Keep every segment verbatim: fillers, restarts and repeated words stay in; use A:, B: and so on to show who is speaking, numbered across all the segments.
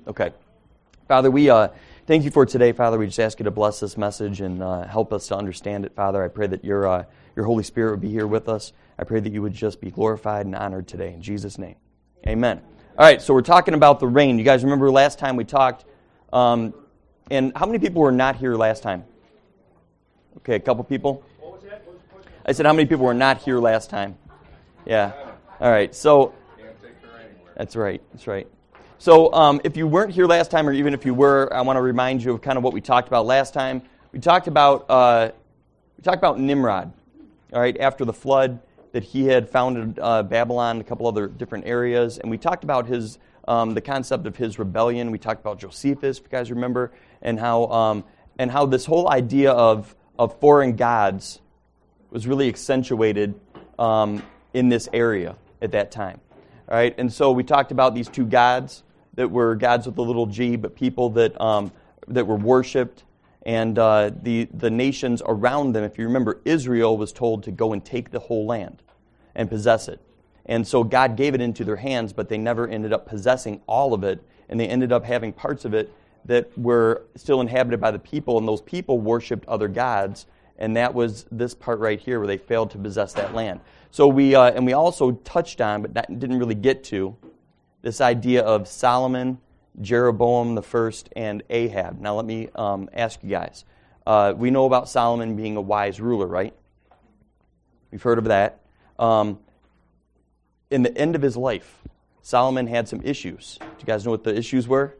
A: Okay. Father, we uh, thank you for today, Father. We just ask you to bless this message and uh, help us to understand it, Father. I pray that your uh, your Holy Spirit would be here with us. I pray that you would just be glorified and honored today. In Jesus' name, amen. All right, so we're talking about the rain. You guys remember last time we talked, um, and how many people were not here last time? Okay, a couple people. What was that? What was the question? I said, how many people were not here last time? Yeah. All right, so
B: Can't take her anywhere.
A: that's right. That's right. So um, if you weren't here last time, or even if you were, I want to remind you of kind of what we talked about last time. We talked about uh, we talked about Nimrod. All right, after the flood, that he had founded uh, Babylon, a couple other different areas, and we talked about his um, the concept of his rebellion. We talked about Josephus, if you guys remember, and how um, and how this whole idea of of foreign gods was really accentuated um, in this area at that time. All right, and so we talked about these two gods that were gods with a little g, but people that um, that were worshipped, and uh, the the nations around them. If you remember, Israel was told to go and take the whole land and possess it, and so God gave it into their hands, but they never ended up possessing all of it, and they ended up having parts of it that were still inhabited by the people, and those people worshipped other gods, and that was this part right here where they failed to possess that land. So we uh, and we also touched on, but that didn't really get to, this idea of Solomon, Jeroboam the first, and Ahab. Now let me um, ask you guys. Uh, we know about Solomon being a wise ruler, right? We've heard of that. Um, in the end of his life, Solomon had some issues. Do you guys know what the issues were?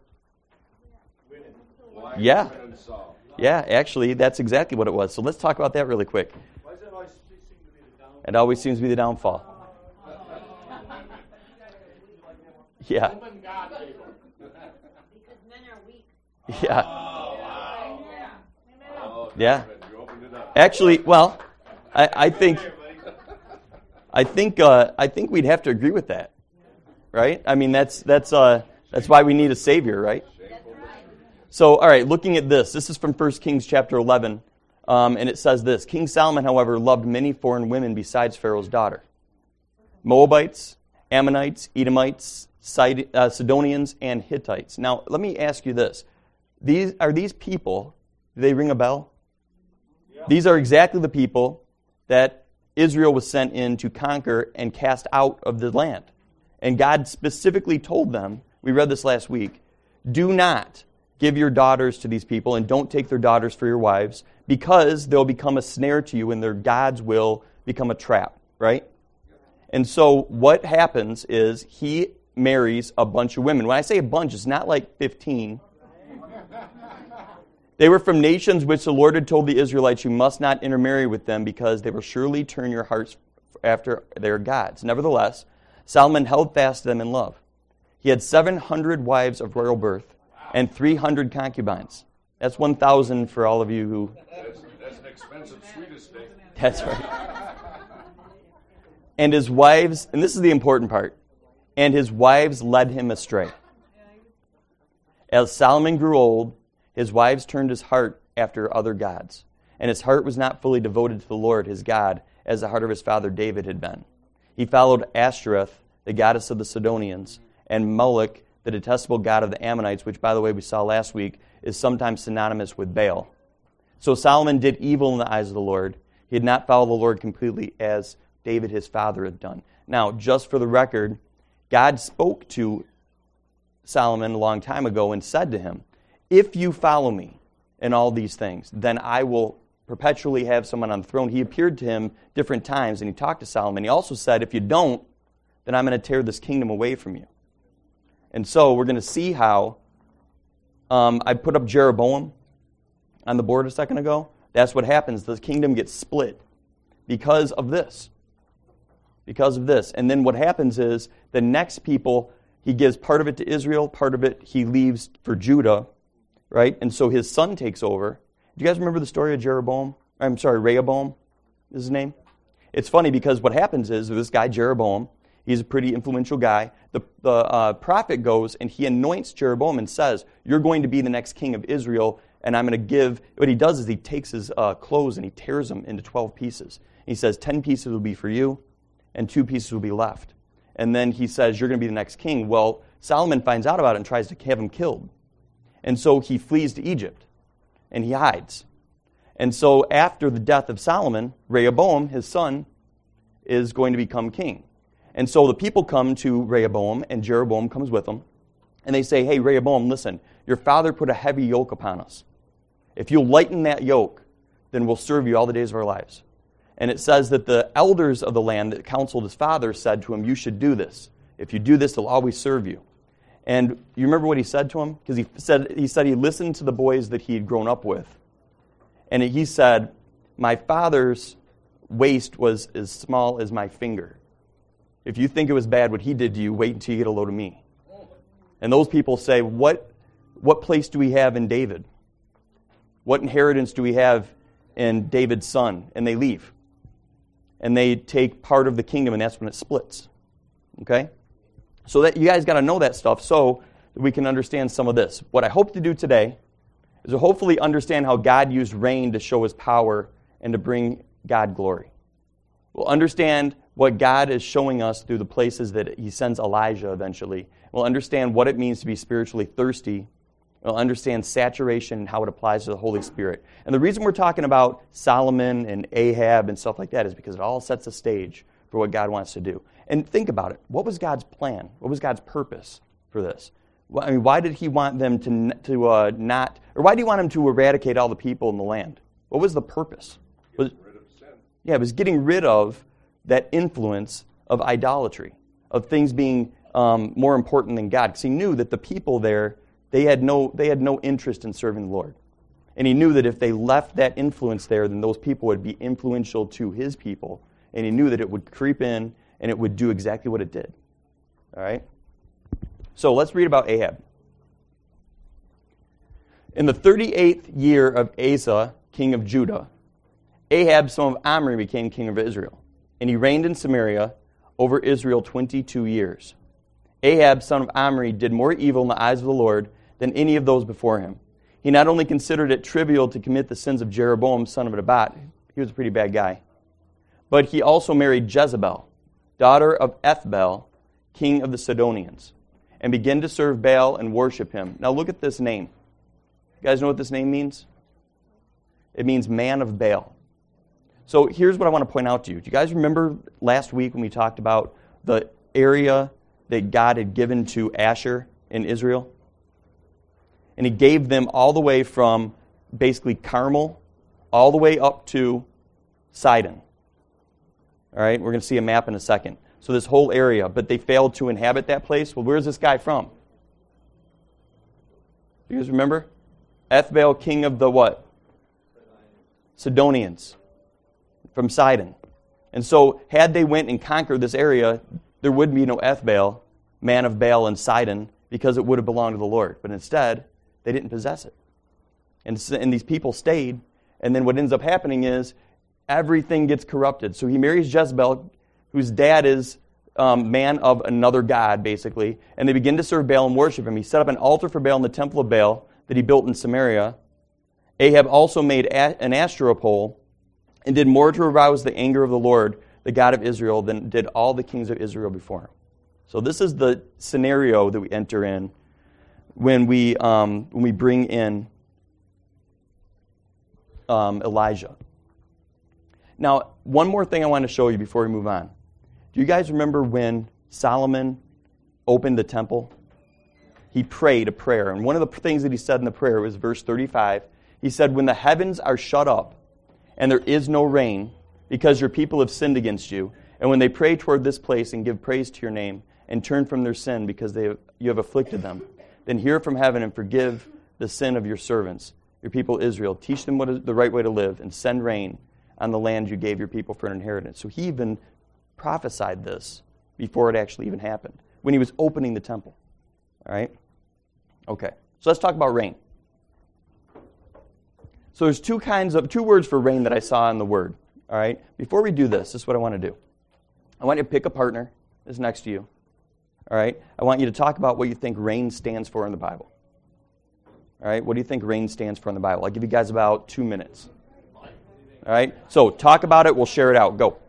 A: Yeah. Yeah, actually, that's exactly what it was. So let's talk about that really quick.
C: Why does that always seem to be the downfall?
A: It always seems to be the downfall. Yeah.
D: Because men are weak.
A: Yeah.
B: Oh, wow. Oh,
A: Yeah.
B: You opened it up.
A: Actually, well, I, I think I think uh, I think we'd have to agree with that, right? I mean, that's that's uh, that's why we need a savior, right? So, all right, looking at this, this is from First Kings chapter eleven, um, and it says this: King Solomon, however, loved many foreign women besides Pharaoh's daughter, Moabites, Ammonites, Edomites, Sid- uh, Sidonians, and Hittites. Now, let me ask you this: These are these people? Do they ring a bell?
C: Yeah.
A: These are exactly the people that Israel was sent in to conquer and cast out of the land. And God specifically told them, we read this last week, do not give your daughters to these people and don't take their daughters for your wives, because they'll become a snare to you and their gods will become a trap, right? And so what happens is he marries a bunch of women. When I say a bunch, it's not like fifteen. They were from nations which the Lord had told the Israelites, you must not intermarry with them, because they will surely turn your hearts after their gods. Nevertheless, Solomon held fast to them in love. He had seven hundred wives of royal birth and three hundred concubines. That's one thousand for all of you who...
B: That's, that's an expensive sweet estate.
A: That's right. And his wives, and this is the important part, and his wives led him astray. As Solomon grew old, his wives turned his heart after other gods, and his heart was not fully devoted to the Lord his God, as the heart of his father David had been. He followed Ashtoreth, the goddess of the Sidonians, and Moloch, the detestable god of the Ammonites, which, by the way, we saw last week, is sometimes synonymous with Baal. So Solomon did evil in the eyes of the Lord. He had not followed the Lord completely as David his father had done. Now, just for the record, God spoke to Solomon a long time ago and said to him, if you follow me in all these things, then I will perpetually have someone on the throne. He appeared to him different times, and he talked to Solomon. He also said, if you don't, then I'm going to tear this kingdom away from you. And so we're going to see how um, I put up Jeroboam on the board a second ago. That's what happens. The kingdom gets split because of this. Because of this. And then what happens is the next people, he gives part of it to Israel, part of it he leaves for Judah, right? And so his son takes over. Do you guys remember the story of Jeroboam? I'm sorry, Rehoboam is his name? It's funny because what happens is this guy, Jeroboam, he's a pretty influential guy. The, the uh, prophet goes and he anoints Jeroboam and says, you're going to be the next king of Israel, and I'm going to give... What he does is he takes his uh, clothes and he tears them into twelve pieces. He says, ten pieces will be for you, and two pieces will be left. And then he says, you're going to be the next king. Well, Solomon finds out about it and tries to have him killed. And so he flees to Egypt, and he hides. And so after the death of Solomon, Rehoboam, his son, is going to become king. And so the people come to Rehoboam, and Jeroboam comes with them. And they say, hey, Rehoboam, listen, your father put a heavy yoke upon us. If you'll lighten that yoke, then we'll serve you all the days of our lives. And it says that the elders of the land that counseled his father said to him, you should do this. If you do this, they'll always serve you. And you remember what he said to him? Because he said, he said he listened to the boys that he had grown up with. And he said, my father's waist was as small as my finger. If you think it was bad what he did to you, wait until you get a load of me. And those people say, what, what place do we have in David? What inheritance do we have in David's son? And they leave. And they take part of the kingdom, and that's when it splits. Okay? So that you guys got to know that stuff so that we can understand some of this. What I hope to do today is to hopefully understand how God used rain to show his power and to bring God glory. We'll understand what God is showing us through the places that he sends Elijah eventually. We'll understand what it means to be spiritually thirsty. We'll understand saturation and how it applies to the Holy Spirit. And the reason we're talking about Solomon and Ahab and stuff like that is because it all sets the stage for what God wants to do. And think about it. What was God's plan? What was God's purpose for this? I mean, why did he want them to to uh, not, or why did he want them to eradicate all the people in the land? What was the purpose? Was,
B: rid of sin.
A: yeah, it was getting rid of that influence of idolatry, of things being um, more important than God. Because he knew that the people there, they had no they had no interest in serving the Lord. And he knew that if they left that influence there, then those people would be influential to his people. And he knew that it would creep in and it would do exactly what it did. All right? So let's read about Ahab. In the thirty-eighth year of Asa, king of Judah, Ahab, son of Omri, became king of Israel. And he reigned in Samaria over Israel twenty-two years. Ahab, son of Omri, did more evil in the eyes of the Lord than any of those before him. He not only considered it trivial to commit the sins of Jeroboam, son of Nebat, he was a pretty bad guy, but he also married Jezebel, daughter of Ethbaal, king of the Sidonians, and began to serve Baal and worship him. Now look at this name. You guys know what this name means? It means man of Baal. So here's what I want to point out to you. Do you guys remember last week when we talked about the area that God had given to Asher in Israel? And he gave them all the way from basically Carmel all the way up to Sidon. All right, we're going to see a map in a second. So this whole area, but they failed to inhabit that place. Well, where's this guy from? Do you guys remember? Ethbaal, king of the what? Sidonians. From Sidon. And so had they went and conquered this area, there would be no Ethbaal, man of Baal in Sidon, because it would have belonged to the Lord. But instead, they didn't possess it. And, and these people stayed, and then what ends up happening is everything gets corrupted. So he marries Jezebel, whose dad is um, man of another god, basically, and they begin to serve Baal and worship him. He set up an altar for Baal in the temple of Baal that he built in Samaria. Ahab also made a- an Asherah pole and did more to arouse the anger of the Lord, the God of Israel, than did all the kings of Israel before him. So this is the scenario that we enter in when we um, when we bring in um, Elijah. Now, one more thing I want to show you before we move on. Do you guys remember when Solomon opened the temple? He prayed a prayer, and one of the things that he said in the prayer was verse thirty-five. He said, "When the heavens are shut up, and there is no rain, because your people have sinned against you, and when they pray toward this place and give praise to your name, and turn from their sin because they have, you have afflicted them, then hear from heaven and forgive the sin of your servants, your people Israel. Teach them what is the right way to live, and send rain on the land you gave your people for an inheritance." So he even prophesied this before it actually even happened, when he was opening the temple. All right? Okay, so let's talk about rain. So there's two kinds of, two words for rain that I saw in the Word. All right? Before we do this, this is what I want to do. I want you to pick a partner that's next to you. All right? I want you to talk about what you think rain stands for in the Bible. All right? What do you think rain stands for in the Bible? I'll give you guys about two minutes. All right? So talk about it. We'll share it out. Go.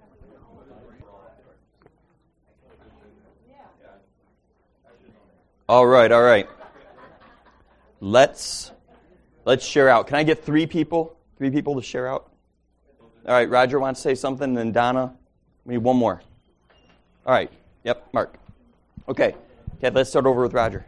A: All right, all right. Let's let's share out. Can I get three people? Three people to share out? All right, Roger wants to say something, then Donna. We need one more. All right. Yep, Mark. Okay. Okay, let's start over with Roger.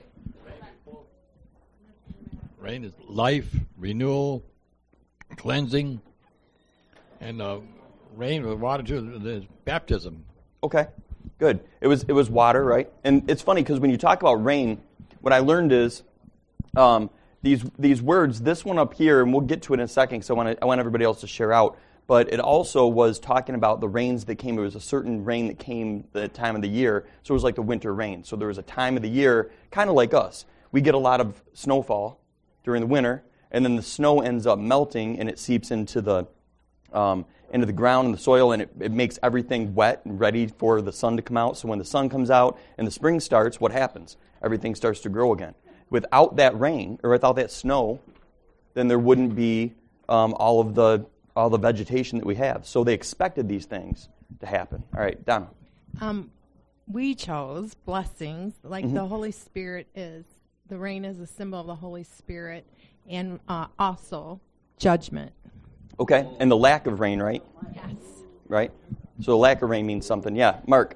D: Rain is life, renewal, cleansing, and uh, rain with water too is baptism.
A: Okay, good. It was it was water, right? And it's funny because when you talk about rain, what I learned is um, these these words. This one up here, and we'll get to it in a second. So I want I want everybody else to share out. But it also was talking about the rains that came. It was a certain rain that came the time of the year. So it was like the winter rain. So there was a time of the year, kind of like us. We get a lot of snowfall during the winter, and then the snow ends up melting, and it seeps into the um, into the ground and the soil, and it, it makes everything wet and ready for the sun to come out. So when the sun comes out and the spring starts, what happens? Everything starts to grow again. Without that rain, or without that snow, then there wouldn't be um, all of the all the vegetation that we have. So they expected these things to happen. All right, Donna.
E: Um, we chose blessings, like
A: Mm-hmm.
E: the Holy Spirit is. The rain is a symbol of the Holy Spirit, and uh, also judgment.
A: Okay, and the lack of rain, right?
E: Yes.
A: Right? So the lack of rain means something. Yeah, Mark.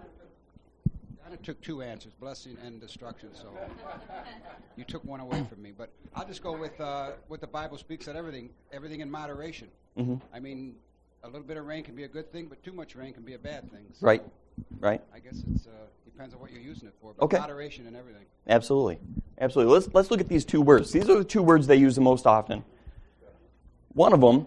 F: I took two answers, blessing and destruction, so you took one away from me. But I'll just go with uh, what the Bible speaks, that everything, everything in moderation.
A: Mm-hmm.
F: I mean, a little bit of rain can be a good thing, but too much rain can be a bad thing. So
A: Right, right.
F: I guess it uh, depends on what you're using it for, but
A: Okay.
F: moderation and everything.
A: Absolutely. Absolutely. Let's let's look at these two words. These are the two words they use the most often. One of them,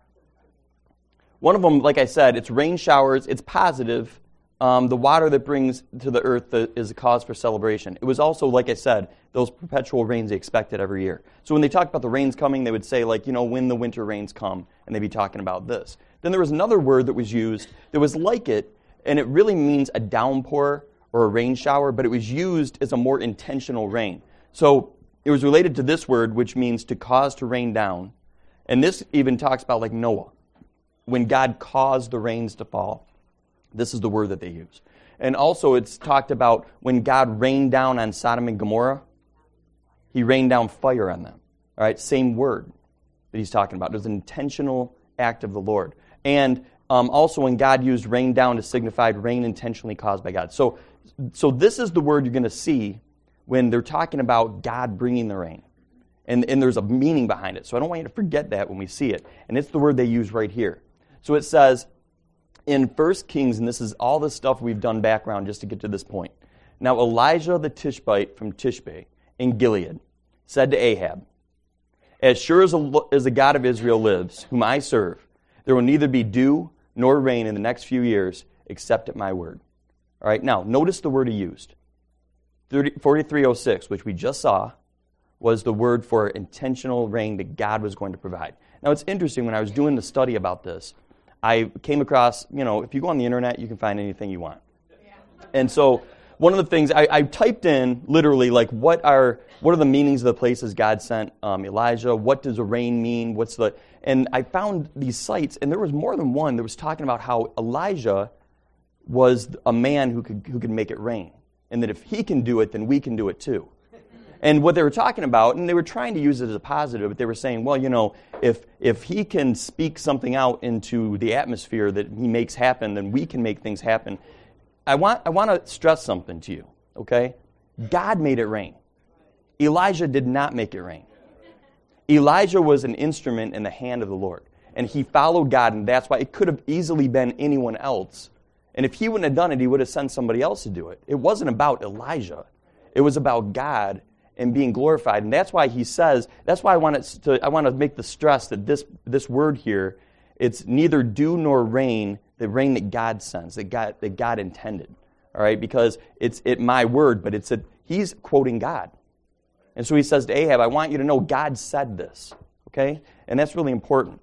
A: one of them, like I said, it's rain showers, it's positive. Um, the water that brings to the earth the, is a cause for celebration. It was also, like I said, those perpetual rains they expected every year. So when they talk about the rains coming, they would say, like, you know, when the winter rains come, and they'd be talking about this. Then there was another word that was used that was like it, and it really means a downpour or a rain shower, but it was used as a more intentional rain. So it was related to this word, which means to cause to rain down. And this even talks about like Noah. When God caused the rains to fall, this is the word that they use. And also it's talked about when God rained down on Sodom and Gomorrah, he rained down fire on them. All right, same word that he's talking about. It was an intentional act of the Lord. And um, also when God used rain down to signify rain intentionally caused by God. So, so this is the word you're going to see when they're talking about God bringing the rain. And, and there's a meaning behind it. So I don't want you to forget that when we see it. And it's the word they use right here. So it says in First Kings, and this is all the stuff we've done background just to get to this point. Now Elijah the Tishbite from Tishbe in Gilead said to Ahab, "As sure as, a, as the God of Israel lives, whom I serve, there will neither be dew nor rain in the next few years except at my word." All right, now notice the word he used. forty-three oh six, which we just saw, was the word for intentional rain that God was going to provide. Now it's interesting, when I was doing the study about this, I came across, you know, if you go on the internet, you can find anything you want. And so one of the things, I, I typed in literally like what are what are the meanings of the places God sent um, Elijah? What does a rain mean? What's the and I found these sites, and there was more than one that was talking about how Elijah was a man who could who could make it rain. And that if he can do it, then we can do it too. And what they were talking about, and they were trying to use it as a positive, but they were saying, well, you know, if if he can speak something out into the atmosphere that he makes happen, then we can make things happen. I want I want to stress something to you, okay? God made it rain. Elijah did not make it rain. Elijah was an instrument in the hand of the Lord. And he followed God, and that's why it could have easily been anyone else. And if he wouldn't have done it, he would have sent somebody else to do it. It wasn't about Elijah. It was about God and being glorified. And that's why he says, that's why I want to I want to make the stress that this this word here, it's neither dew nor rain, the rain that God sends, that God that God intended. All right, because it's it my word, but it's a, he's quoting God. And so he says to Ahab, I want you to know God said this. Okay? And that's really important.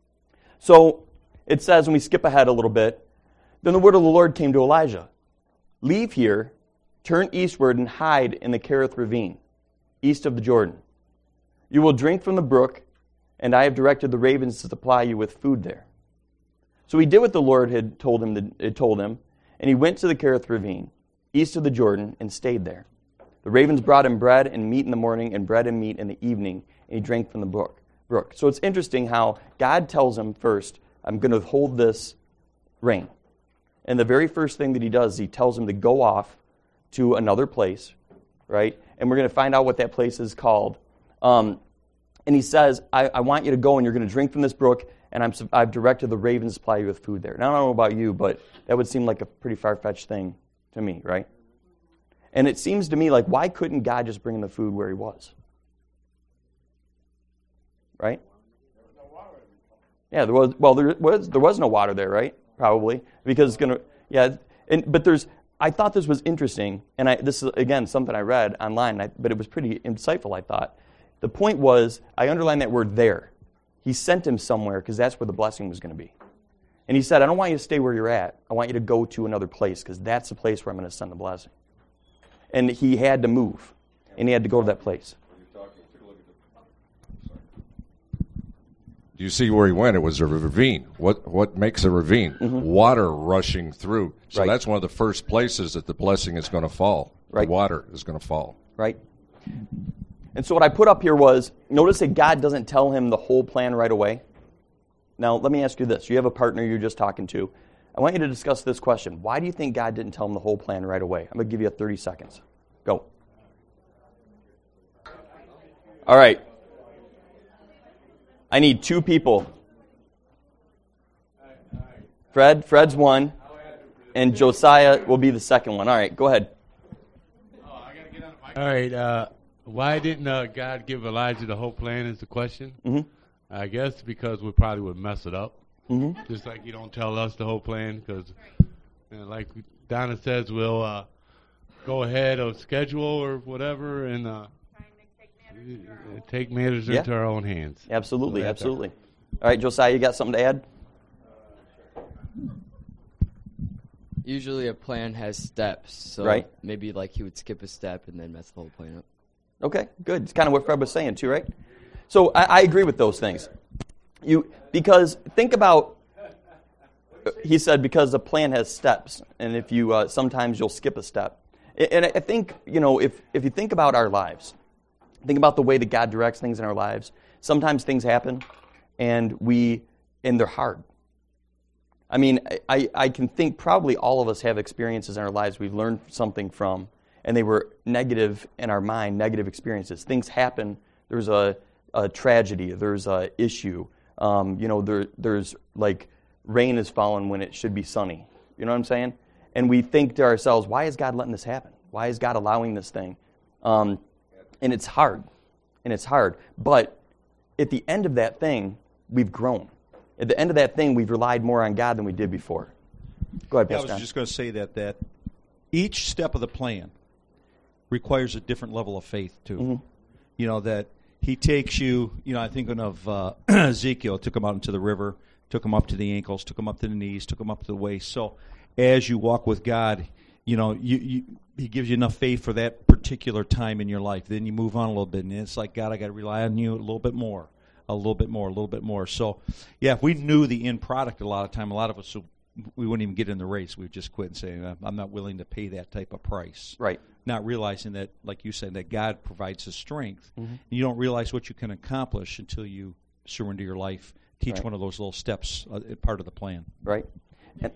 A: So it says, when we skip ahead a little bit, then the word of the Lord came to Elijah. Leave here, turn eastward, and hide in the Kerith ravine, east of the Jordan. You will drink from the brook, and I have directed the ravens to supply you with food there. So he did what the Lord had told him, to, had told him, and he went to the Kerith ravine, east of the Jordan, and stayed there. The ravens brought him bread and meat in the morning and bread and meat in the evening, and he drank from the brook. brook. So it's interesting how God tells him first, I'm going to hold this rain. And the very first thing that he does, he tells him to go off to another place, right? And we're going to find out what that place is called. Um, and he says, I, I want you to go and you're going to drink from this brook, and I'm, I've directed the ravens to supply you with food there. Now, I don't know about you, but that would seem like a pretty far-fetched thing to me, right? And it seems to me like, why couldn't God just bring him the food where he was? Right? Yeah, there was, well, there was, there was no water there, right? Probably. Because it's going to, yeah, and, but there's, I thought this was interesting, and I, this is, again, something I read online, I, but it was pretty insightful, I thought. The point was, I underlined that word there. He sent him somewhere because that's where the blessing was going to be. And he said, I don't want you to stay where you're at. I want you to go to another place because that's the place where I'm going to send the blessing. And he had to move, and he had to go to that place.
B: Do you see where he went? It was a ravine. What what makes a ravine? Mm-hmm. Water rushing through. So
A: right.
B: That's one of the first places that the blessing is going to fall.
A: Right.
B: The water is going to fall.
A: Right. And so what I put up here was, notice that God doesn't tell him the whole plan right away. Now, let me ask you this. You have a partner you're just talking to. I want you to discuss this question. Why do you think God didn't tell him the whole plan right away? I'm going to give you thirty seconds. Go. All right. I need two people. Fred, Fred's one, and Josiah will be the second one. All right, go ahead.
G: All right, uh, why didn't uh, God give Elijah the whole plan is the question.
A: Mm-hmm.
G: I guess because we probably would mess it up.
A: Mm-hmm.
G: Just like you don't tell us the whole plan because, you know, like Donna says, we'll uh, go ahead of schedule or whatever and uh, take matters
A: Yeah.
G: into our own hands.
A: Absolutely,
G: So that's
A: absolutely. All right, Josiah, you got something to add?
H: Usually a plan has steps, so
A: Right.
H: maybe like he would skip a step and then mess the whole plan up.
A: Okay, good. It's kind of what Fred was saying too, right? So I, I agree with those things. You because think about. He said because the plan has steps, and if you uh, sometimes you'll skip a step. And I think you know if if you think about our lives, think about the way that God directs things in our lives. Sometimes things happen, and we and they're hard. I mean, I, I can think probably all of us have experiences in our lives we've learned something from, and they were negative in our mind, negative experiences. Things happen. There's a, a tragedy. There's a issue. Um, you know, there there's like rain is falling when it should be sunny. You know what I'm saying? And we think to ourselves, why is God letting this happen? Why is God allowing this thing? Um, and it's hard. And it's hard. But at the end of that thing, we've grown. At the end of that thing, we've relied more on God than we did before. Go ahead,
I: Yeah, I
A: Pastor
I: was
A: John.
I: just going to say that that each step of the plan requires a different level of faith too.
A: Mm-hmm.
I: You know that he takes you. You know, I'm thinking of uh, Ezekiel. Took him out into the river. Took him up to the ankles. Took him up to the knees. Took him up to the waist. So as you walk with God, you know, you, you he gives you enough faith for that particular time in your life. Then you move on a little bit, and it's like, God, I got to rely on you a little bit more. A little bit more, a little bit more. So, yeah, if we knew the end product a lot of time, a lot of us, we wouldn't even get in the race. We'd just quit and say, I'm not willing to pay that type of price.
A: Right.
I: Not realizing that, like you said, that God provides the strength.
A: Mm-hmm.
I: And you don't realize what you can accomplish until you surrender your life, teach
A: Right.
I: one of those little steps, uh, part of the plan.
A: Right. And,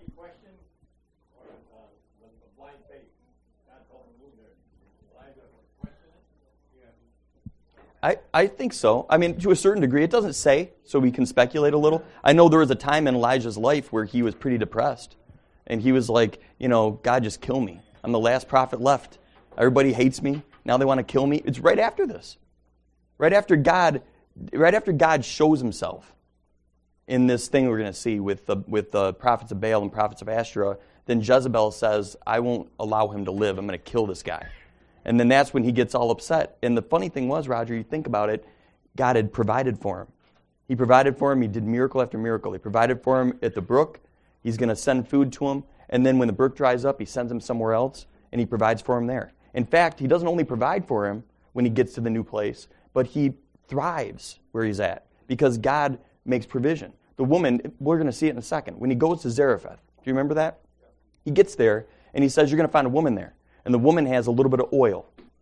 A: I, I think so. I mean, to a certain degree. It doesn't say, so we can speculate a little. I know there was a time in Elijah's life where he was pretty depressed. And he was like, you know, God, just kill me. I'm the last prophet left. Everybody hates me. Now they want to kill me. It's right after this. Right after God, right after God shows himself in this thing we're going to see with the, with the prophets of Baal and prophets of Asherah, then Jezebel says, I won't allow him to live. I'm going to kill this guy. And then that's when he gets all upset. And the funny thing was, Roger, you think about it, God had provided for him. He provided for him. He did miracle after miracle. He provided for him at the brook. He's going to send food to him. And then when the brook dries up, he sends him somewhere else, and he provides for him there. In fact, he doesn't only provide for him when he gets to the new place, but he thrives where he's at because God makes provision. The woman, we're going to see it in a second. When he goes to Zarephath, do you remember that? He gets there, and he says, you're going to find a woman there. And the woman has a little bit of oil.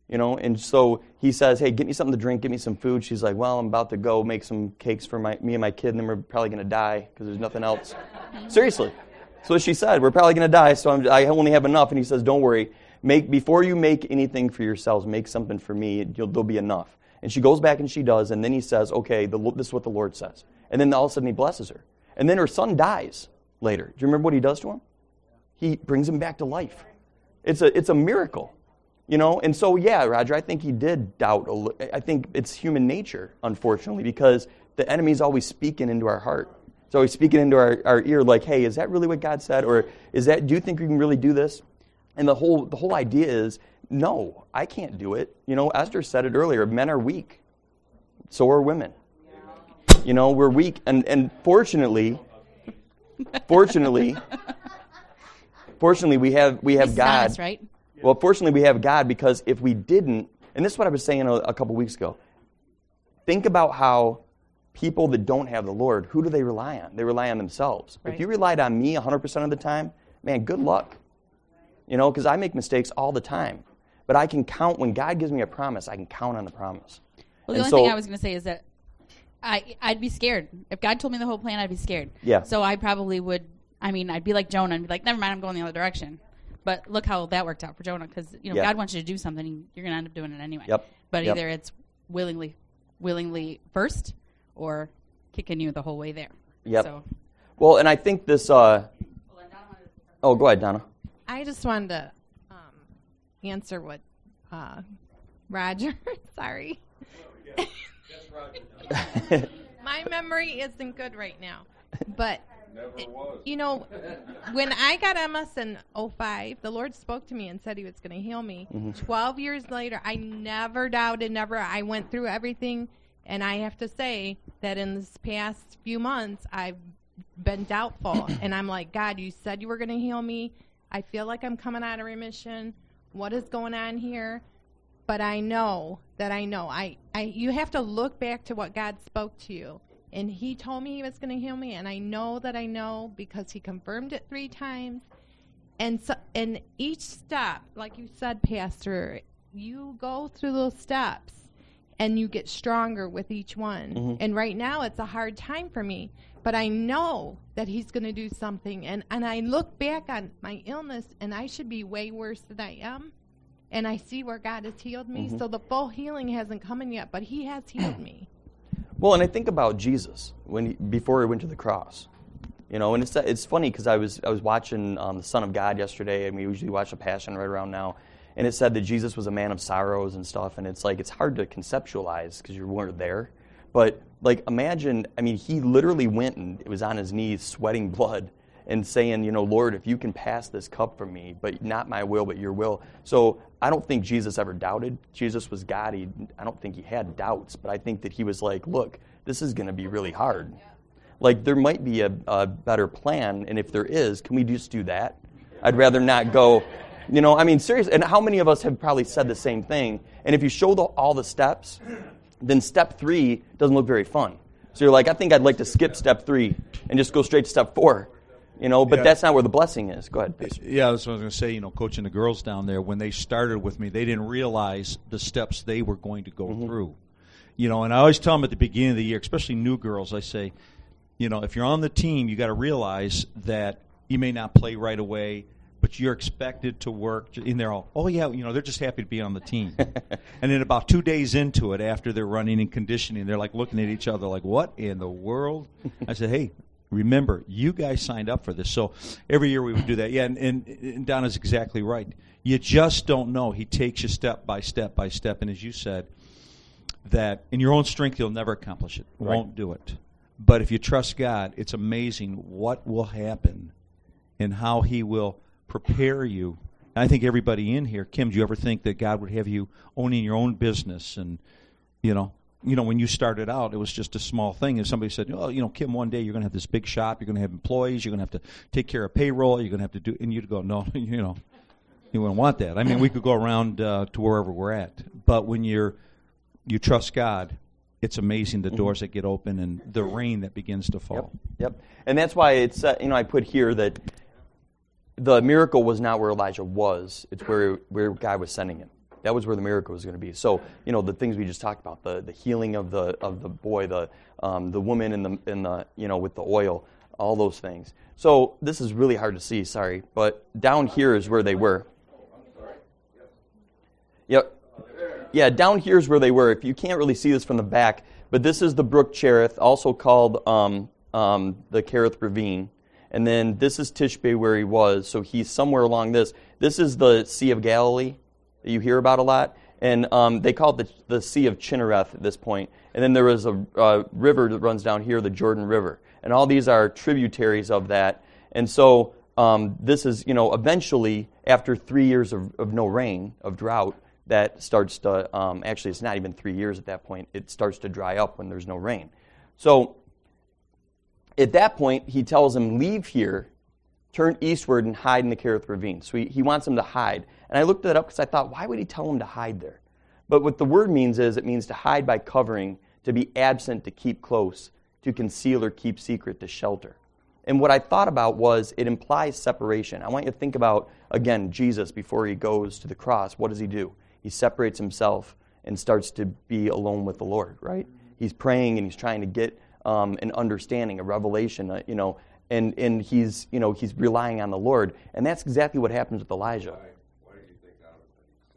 A: You know, and so he says, hey, get me something to drink, get me some food. She's like, well, I'm about to go make some cakes for my me and my kid, and then we're probably going to die because there's nothing else. Seriously. So she said, we're probably going to die, so I'm, I only have enough. And he says, don't worry. Make before you make anything for yourselves, make something for me. You'll, there'll be enough. And she goes back and she does, and then he says, okay, the, this is what the Lord says. And then all of a sudden he blesses her. And then her son dies later. Do you remember what he does to him? He brings him back to life. It's a it's a miracle. You know, and so, yeah, Roger, I think he did doubt. A li- I think it's human nature, unfortunately, because the enemy's always speaking into our heart. It's always speaking into our, our ear like, hey, is that really what God said? Or is that, do you think we can really do this? And the whole the whole idea is, no, I can't do it. You know, Esther said it earlier, men are weak. So are women. You know, we're weak. And, and fortunately, fortunately, fortunately, we have we have
J: He's
A: God.
J: honest, right?
A: Well, fortunately, we have God, because if we didn't, and this is what I was saying a, a couple weeks ago, think about how people that don't have the Lord, who do they rely on? They rely on themselves.
J: Right.
A: If you relied on me one hundred percent of the time, man, good luck. You know, because I make mistakes all the time. But I can count, when God gives me a promise, I can count on the promise.
J: Well, the
A: And
J: only
A: so,
J: thing I was going to say is that I, I'd be scared. If God told me the whole plan, I'd be scared.
A: Yeah.
J: So I probably would, I mean, I'd be like Jonah and be like, never mind, I'm going the other direction. But look how that worked out for Jonah, because, you know,
A: Yeah.
J: God wants you to do something, you're going to end up doing it anyway.
A: Yep.
J: But
A: Yep.
J: either it's willingly willingly first or kicking you the whole way there.
A: Yep.
J: So.
A: Well, and I think this, uh, oh, go ahead, Donna.
E: I just wanted to um, answer what uh, Roger, sorry. My memory isn't good right now. But,
B: Never was.
E: you know, when I got M S in oh five, the Lord spoke to me and said he was going to heal me.
A: Mm-hmm.
E: twelve years later, I never doubted, never. I went through everything. And I have to say that in this past few months, I've been doubtful. And I'm like, God, you said you were going to heal me. I feel like I'm coming out of remission. What is going on here? But I know that I know. I, I you have to look back to what God spoke to you. And he told me he was going to heal me. And I know that I know because he confirmed it three times. And so, and each step, like you said, Pastor, you go through those steps. And you get stronger with each one. Mm-hmm. And right now it's a hard time for me. But I know that he's going to do something. And, and I look back on my illness, and I should be way worse than I am. And I see where God has healed me. Mm-hmm. So the full healing hasn't come in yet, but he has healed me.
A: Well, and I think about Jesus when he, before he went to the cross. You know, and it's it's funny because I was I was watching um, The Son of God yesterday, and we usually watch The Passion right around now. And it said that Jesus was a man of sorrows and stuff, and it's like, it's hard to conceptualize because you weren't there. But, like, imagine, I mean, he literally went and it was on his knees, sweating blood, and saying, you know, Lord, if you can pass this cup from me, but not my will, but your will. So I don't think Jesus ever doubted. Jesus was God. He, I don't think he had doubts, but I think that he was like, look, this is going to be really hard. Like, there might be a, a better plan, and if there is, can we just do that? I'd rather not go... You know, I mean, seriously, and how many of us have probably said the same thing? And if you show the, all the steps, then step three doesn't look very fun. So you're like, I think I'd like to skip step three and just go straight to step four. You know, but
I: Yeah.
A: that's not where the blessing is. Go ahead, Pastor.
I: Yeah, that's what I was going to say. You know, coaching the girls down there, when they started with me, they didn't realize the steps they were going to go
A: Mm-hmm.
I: through. You know, and I always tell them at the beginning of the year, especially new girls, I say, you know, if you're on the team, you got to realize that you may not play right away, but you're expected to work. And they're all, oh, yeah, you know, they're just happy to be on the team. And then about two days into it, after they're running and conditioning, they're like looking at each other like, what in the world? I said, hey, remember, you guys signed up for this. So every year we would do that. Yeah, and, and, and Donna's exactly right. You just don't know. He takes you step by step by step. And as you said, that in your own strength, you'll never accomplish it.
A: Right.
I: Won't do it. But if you trust God, it's amazing what will happen and how he will prepare you. I think everybody in here, Kim, do you ever think that God would have you owning your own business? And, you know, you know, when you started out, it was just a small thing. And somebody said, oh, you know, Kim, one day you're going to have this big shop. You're going to have employees. You're going to have to take care of payroll. You're going to have to do, and you'd go, no, you know, you wouldn't want that. I mean, we could go around uh, to wherever we're at. But when you're, you trust God, it's amazing the doors that get open and the rain that begins to fall.
A: Yep. Yep. And that's why it's, uh, you know, I put here that the miracle was not where Elijah was. It's where where God was sending him. That was where the miracle was going to be. So, you know, the things we just talked about, the, the healing of the of the boy, the um, the woman in the in the you know with the oil, all those things. So this is really hard to see. Sorry, but down here is where they were. Yep. Yeah, down here is where they were. If you can't really see this from the back, but this is the brook Cherith, also called um, um, the Kerith Ravine. And then this is Tishbe where he was, so he's somewhere along this. This is the Sea of Galilee that you hear about a lot. And um, they call it the, the Sea of Chinnereth at this point. And then there is a uh, river that runs down here, the Jordan River. And all these are tributaries of that. And so um, this is, you know, eventually, after three years of, of no rain, of drought, that starts to, um, actually it's not even three years at that point, it starts to dry up when there's no rain. So at that point, he tells him, leave here, turn eastward and hide in the Kerith Ravine. So he, he wants him to hide. And I looked that up because I thought, why would he tell him to hide there? But what the word means is, it means to hide by covering, to be absent, to keep close, to conceal or keep secret, to shelter. And what I thought about was, it implies separation. I want you to think about, again, Jesus before he goes to the cross. What does he do? He separates himself and starts to be alone with the Lord, right? He's praying and he's trying to get um, an understanding, a revelation, uh, you know, and, and he's, you know, he's relying on the Lord. And that's exactly what happens with Elijah.
B: Why, why do you think out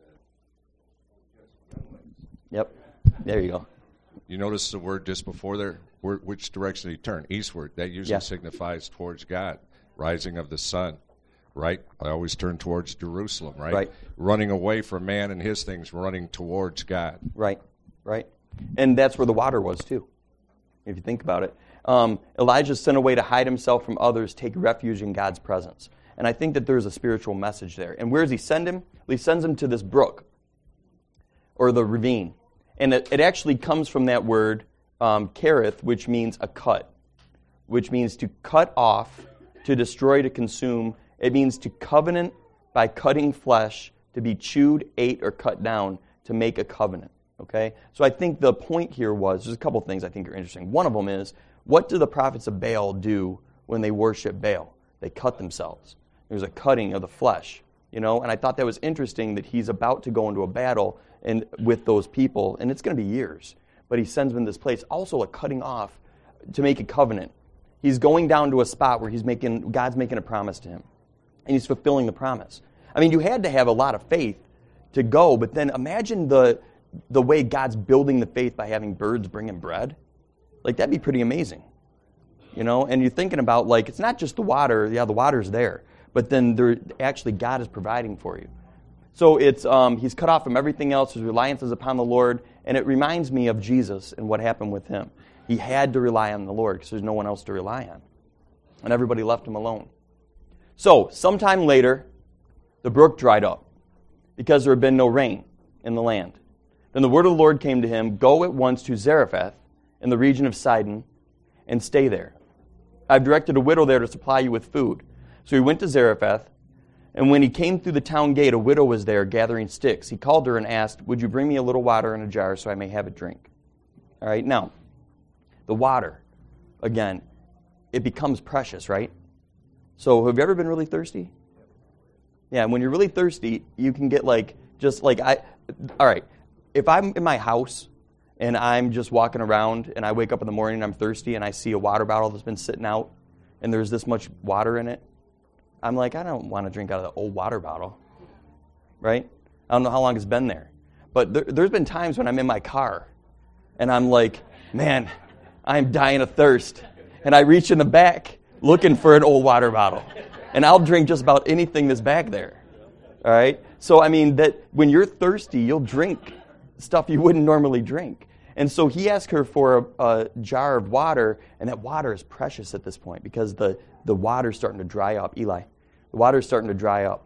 B: of that he said?
A: Yep. There you go.
B: You notice the word just before there? Where, which direction did he turn? Eastward. That usually
A: Yeah.
B: signifies towards God. Rising of the sun. Right? I always turn towards Jerusalem, right?
A: Right.
B: Running away from man and his things, running towards God.
A: Right, right. And that's where the water was, too, if you think about it. Um, Elijah sent away to hide himself from others, take refuge in God's presence. And I think that there's a spiritual message there. And where does he send him? Well, he sends him to this brook, or the ravine. And it, it actually comes from that word, um, Kerith, which means a cut, which means to cut off, to destroy, to consume. It means to covenant by cutting flesh, to be chewed, ate, or cut down, to make a covenant. Okay? So I think the point here was, there's a couple things I think are interesting. One of them is, what do the prophets of Baal do when they worship Baal? They cut themselves. There's a cutting of the flesh. You know, and I thought that was interesting that he's about to go into a battle and with those people, and it's going to be years. But he sends them in this place. Also a cutting off to make a covenant. He's going down to a spot where he's making God's making a promise to him. And he's fulfilling the promise. I mean, you had to have a lot of faith to go, but then imagine the the way God's building the faith by having birds bring him bread. Like, that'd be pretty amazing. You know, and you're thinking about, like, it's not just the water. Yeah, the water's there. But then there, actually God is providing for you. So it's um, he's cut off from everything else. His reliance is upon the Lord. And it reminds me of Jesus and what happened with him. He had to rely on the Lord because there's no one else to rely on. And everybody left him alone. So, sometime later, the brook dried up because there had been no rain in the land. Then the word of the Lord came to him, go at once to Zarephath in the region of Sidon and stay there. I've directed a widow there to supply you with food. So he went to Zarephath, and when he came through the town gate, a widow was there gathering sticks. He called her and asked, would you bring me a little water in a jar so I may have a drink? All right, now, the water, again, it becomes precious, right? So have you ever been really thirsty? Yeah, when you're really thirsty, you can get like, just like, I. all right, if I'm in my house and I'm just walking around and I wake up in the morning and I'm thirsty and I see a water bottle that's been sitting out and there's this much water in it, I'm like, I don't want to drink out of the old water bottle, right? I don't know how long it's been there. But there, there's been times when I'm in my car and I'm like, man, I'm dying of thirst. And I reach in the back looking for an old water bottle. And I'll drink just about anything that's back there. All right? So, I mean, that when you're thirsty, you'll drink stuff you wouldn't normally drink. And so he asked her for a, a jar of water, and that water is precious at this point because the, the water's starting to dry up. Eli, the water's starting to dry up.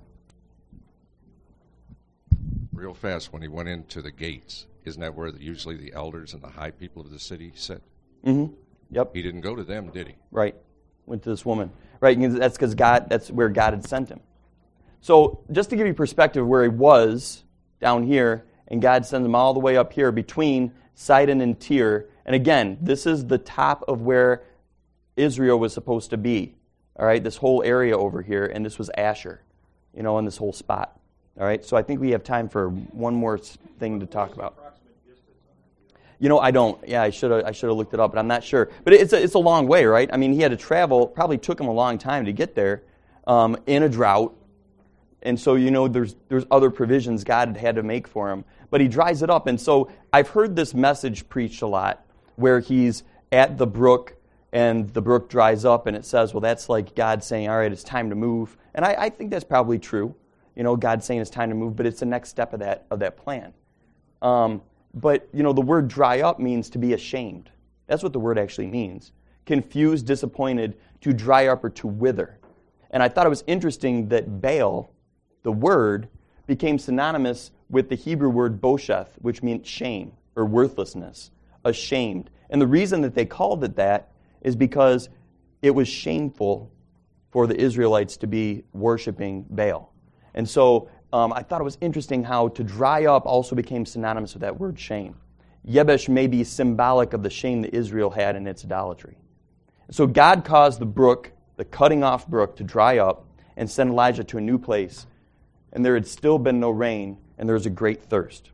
B: Real fast, when he went into the gates, isn't that where the, usually the elders and the high people of the city sit?
A: Mm-hmm. Yep.
B: He didn't go to them, did he?
A: Right. Went to this woman. Right. That's because God. That's where God had sent him. So just to give you perspective of where he was down here, and God sends him all the way up here between Sidon and Tyre. And again, this is the top of where Israel was supposed to be. All right. This whole area over here, and this was Asher. You know, in this whole spot. All right, so I think we have time for one more thing to talk about. You know, I don't. Yeah, I should have. I should have looked it up, but I'm not sure. But it's a, it's a long way, right? I mean, he had to travel. Probably took him a long time to get there, um, in a drought, and so you know, there's there's other provisions God had had to make for him. But he dries it up, and so I've heard this message preached a lot, where he's at the brook, and the brook dries up, and it says, well, that's like God saying, all right, it's time to move. And I, I think that's probably true. You know, God saying it's time to move, but it's the next step of that of that plan. Um, But, you know, the word dry up means to be ashamed. That's what the word actually means. Confused, disappointed, to dry up or to wither. And I thought it was interesting that Baal, the word, became synonymous with the Hebrew word bosheth, which means shame or worthlessness, ashamed. And the reason that they called it that is because it was shameful for the Israelites to be worshiping Baal. And so Um, I thought it was interesting how to dry up also became synonymous with that word shame. Yebesh may be symbolic of the shame that Israel had in its idolatry. So God caused the brook, the cutting off brook, to dry up and send Elijah to a new place. And there had still been no rain, and there was a great thirst.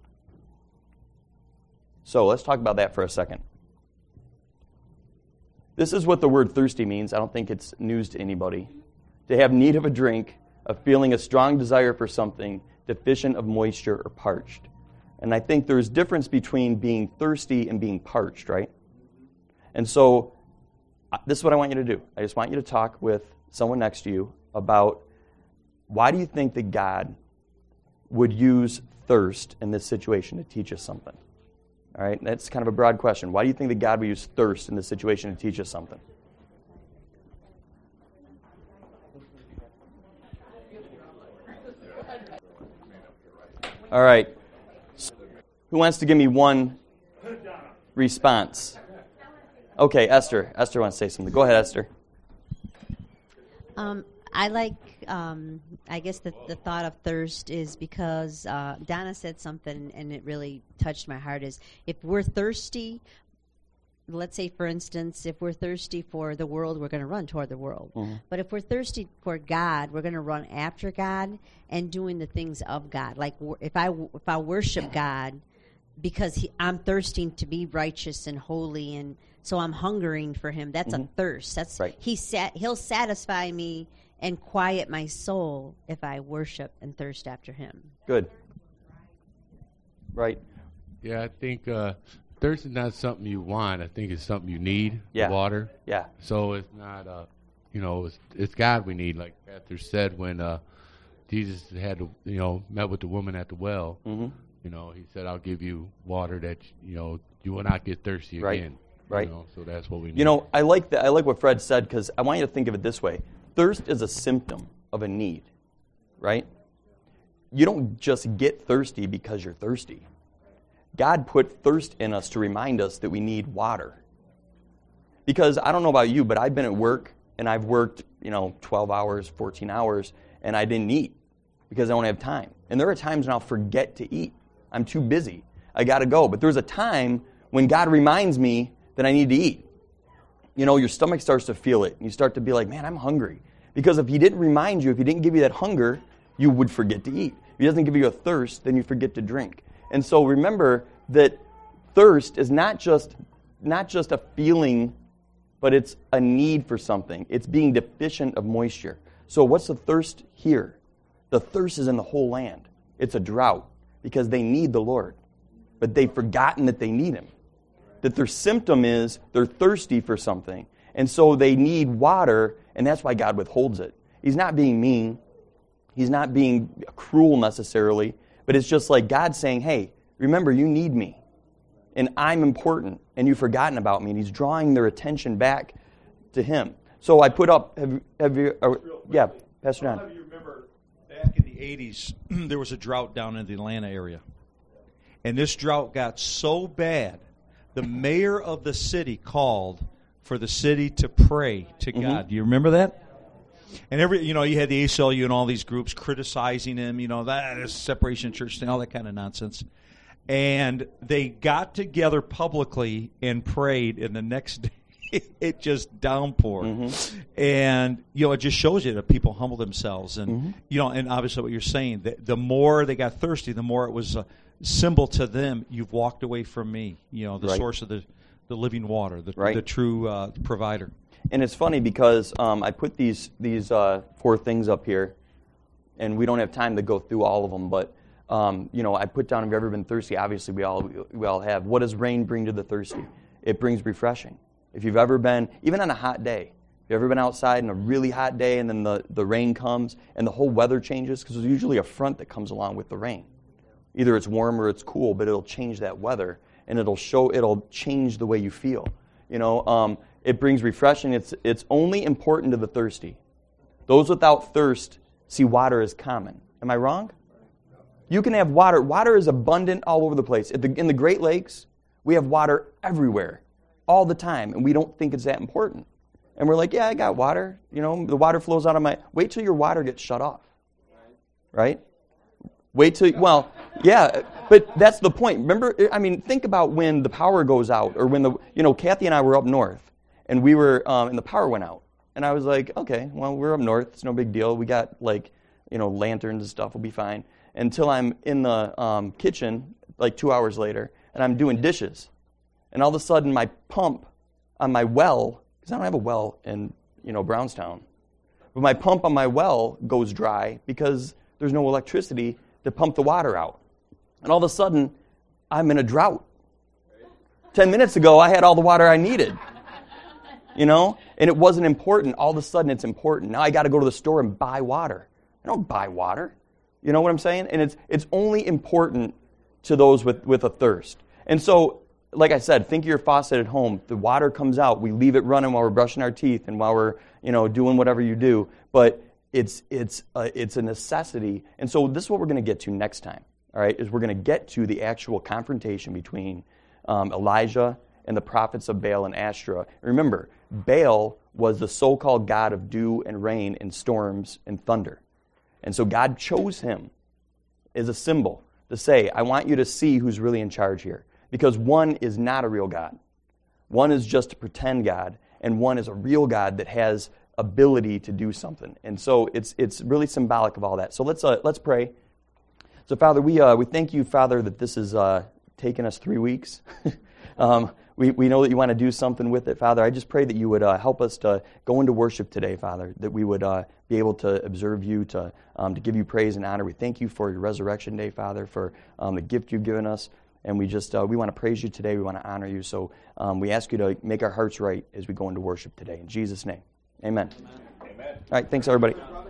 A: So let's talk about that for a second. This is what the word thirsty means. I don't think it's news to anybody. To have need of a drink, of feeling a strong desire for something, deficient of moisture or parched. And I think there's difference between being thirsty and being parched, right? And so this is what I want you to do. I just want you to talk with someone next to you about why do you think that God would use thirst in this situation to teach us something? All right, that's kind of a broad question. Why do you think that God would use thirst in this situation to teach us something? All right. Who wants to give me one response? Okay, Esther. Esther wants to say something. Go ahead, Esther.
K: Um, I like, um, I guess the, the thought of thirst is because uh, Donna said something and it really touched my heart is if we're thirsty, let's say, for instance, if we're thirsty for the world, we're going to run toward the world. Mm-hmm. But if we're thirsty for God, we're going to run after God and doing the things of God. Like if I if I worship God because he, I'm thirsting to be righteous and holy, and so I'm hungering for Him. That's mm-hmm. a thirst. That's right. He sat. He'll satisfy me and quiet my soul if I worship and thirst after Him.
A: Good. Right.
G: Yeah, I think. Uh, Thirst is not something you want. I think it's something you need.
A: Yeah.
G: Water.
A: Yeah.
G: So it's not, uh, you know, it's, it's God we need. Like Pastor said, when uh, Jesus had, to, you know, met with the woman at the well, mm-hmm. you know, He said, "I'll give you water that you know you will not get thirsty
A: right.
G: again."
A: Right.
G: You know, so that's what we need.
A: You know, I like that. I like what Fred said because I want you to think of it this way: thirst is a symptom of a need, right? You don't just get thirsty because you're thirsty. God put thirst in us to remind us that we need water. Because I don't know about you, but I've been at work, and I've worked, you know, twelve hours, fourteen hours, and I didn't eat because I don't have time. And there are times when I'll forget to eat. I'm too busy. I got to go. But there's a time when God reminds me that I need to eat. You know, your stomach starts to feel it. And you start to be like, man, I'm hungry. Because if He didn't remind you, if He didn't give you that hunger, you would forget to eat. If He doesn't give you a thirst, then you forget to drink. And so remember that thirst is not just not just a feeling, but it's a need for something. It's being deficient of moisture. So what's the thirst here? The thirst is in the whole land. It's a drought because they need the Lord. But they've forgotten that they need Him. That their symptom is they're thirsty for something. And so they need water, and that's why God withholds it. He's not being mean. He's not being cruel necessarily. But it's just like God saying, hey, remember, you need me. And I'm important. And you've forgotten about me. And He's drawing their attention back to Him. So I put up, have, have you, uh, yeah, Pastor John.
I: How do you remember back in the eighties, there was a drought down in the Atlanta area. And this drought got so bad, the mayor of the city called for the city to pray to God. Mm-hmm. Do you remember that? And every, you know, you had the A C L U and all these groups criticizing him, you know, that is separation church thing, all that kind of nonsense. And they got together publicly and prayed, and the next day it just downpoured. Mm-hmm. And, you know, it just shows you that people humble themselves. And, mm-hmm. you know, and obviously what you're saying, the, the more they got thirsty, the more it was a symbol to them, you've walked away from me, you know, the right. source of the, the living water, the, right. the true uh, provider.
A: And it's funny because um, I put these, these uh, four things up here, and we don't have time to go through all of them, but Um, you know, I put down, have you ever been thirsty? Obviously, we all we all have. What does rain bring to the thirsty? It brings refreshing. If you've ever been, even on a hot day, if you've ever been outside on a really hot day and then the, the rain comes and the whole weather changes, because there's usually a front that comes along with the rain. Either it's warm or it's cool, but it'll change that weather, and it'll show, it'll change the way you feel. You know, um, it brings refreshing. It's it's only important to the thirsty. Those without thirst see water as common. Am I wrong? You can have water. Water is abundant all over the place. In the, in the Great Lakes, we have water everywhere, all the time, and we don't think it's that important. And we're like, yeah, I got water. You know, the water flows out of my... Wait till your water gets shut off, right? Wait till... Well, yeah, but that's the point. Remember, I mean, think about when the power goes out, or when the... You know, Kathy and I were up north, and we were... Um, and the power went out. And I was like, okay, well, we're up north. It's no big deal. We got, like, you know, lanterns and stuff. We'll be fine. Until I'm in the um, kitchen, like two hours later, and I'm doing dishes. And all of a sudden, my pump on my well, because I don't have a well in, you know, Brownstown, but my pump on my well goes dry because there's no electricity to pump the water out. And all of a sudden, I'm in a drought. Ten minutes ago, I had all the water I needed. You know? And it wasn't important. All of a sudden, it's important. Now I got to go to the store and buy water. I don't buy water. You know what I'm saying? And it's it's only important to those with, with a thirst. And so, like I said, think of your faucet at home. The water comes out. We leave it running while we're brushing our teeth and while we're, you know, doing whatever you do. But it's it's a, it's a necessity. And so this is what we're going to get to next time, all right, is we're going to get to the actual confrontation between um, Elijah and the prophets of Baal and Ashtoreth. Remember, Baal was the so-called god of dew and rain and storms and thunder. And so God chose him as a symbol to say, I want you to see who's really in charge here. Because one is not a real God. One is just a pretend God, and one is a real God that has ability to do something. And so it's it's really symbolic of all that. So let's uh, let's pray. So Father, we uh, we thank you, Father, that this has uh, taken us three weeks. um, we we know that you want to do something with it, Father. I just pray that you would uh, help us to go into worship today, Father. That we would uh, be able to observe you, to um, to give you praise and honor. We thank you for your resurrection day, Father, for um, the gift you've given us. And we just, uh, we want to praise you today. We want to honor you. So um, we ask you to make our hearts right as we go into worship today. In Jesus' name, amen. Amen. All right, thanks, everybody.